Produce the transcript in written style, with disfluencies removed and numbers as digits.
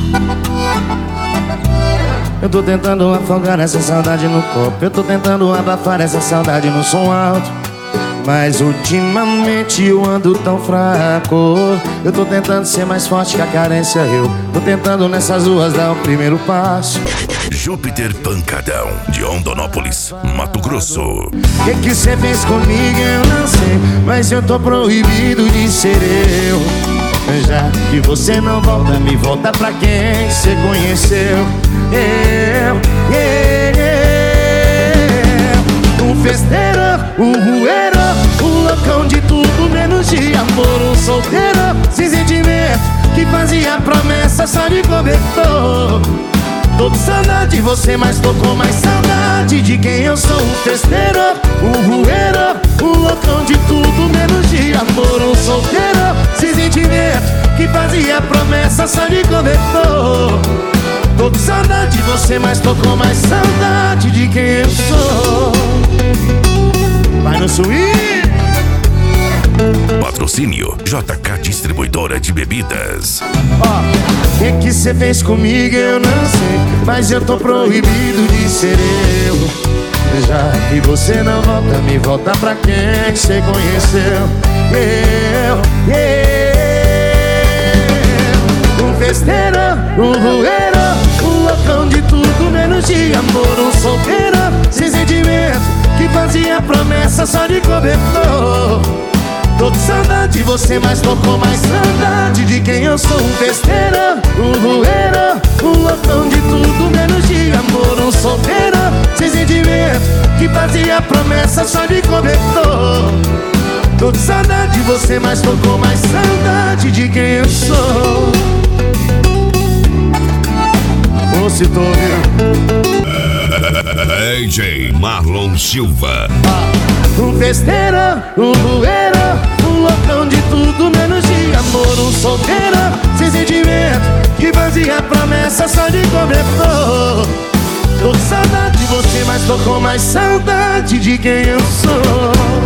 Eu tô tentando afogar essa saudade no copo. Eu tô tentando abafar essa saudade no som alto, mas ultimamente eu ando tão fraco. Eu tô tentando ser mais forte que a carência. Eu tô tentando nessas ruas dar o primeiro passo. Júpiter Pancadão, de Rondonópolis, Mato Grosso. O que cê fez comigo eu não sei, mas eu tô proibido de ser eu. Já que você não volta, me volta pra quem cê conheceu. Um festeiro, um rueiro, um loucão de tudo menos de amor. Um solteiro sem sentimento que fazia promessa só de cobertor. Tô com saudade de você, mas tô com mais saudade de quem eu sou. Um festeiro, um rueiro, um loucão de tudo menos de amor. Um solteiro sem sentimento que fazia promessa só de cobertor. Tô com saudade de você, mas tô com mais saudade de quem eu sou. Vai no swing. Patrocínio JK Distribuidora de Bebidas. O que cê fez comigo eu não sei, mas eu tô proibido de ser eu. Já que você não volta, me volta pra quem cê conheceu. Um festeiro, um rueiro, um loucão de tudo menos de amor. Um solteiro sem sentimento que fazia promessa só de cobertor. Tô com saudade de você, mas tô com mais saudade de quem eu sou. Um festeiro, um rueiro, um loucão de tudo menos de amor. Um solteiro sem sentimento que fazia promessa só de cobertor. Tô com saudade de você, mas tô com mais saudade de quem eu sou. Ô, se tô vendo DJ Marlon Silva. Um festeiro, um rueiro, um loucão de tudo menos de amor. Um solteiro sem sentimento que fazia promessa só de cobertor. Tô com saudade de você, mas tô com mais saudade de quem eu sou.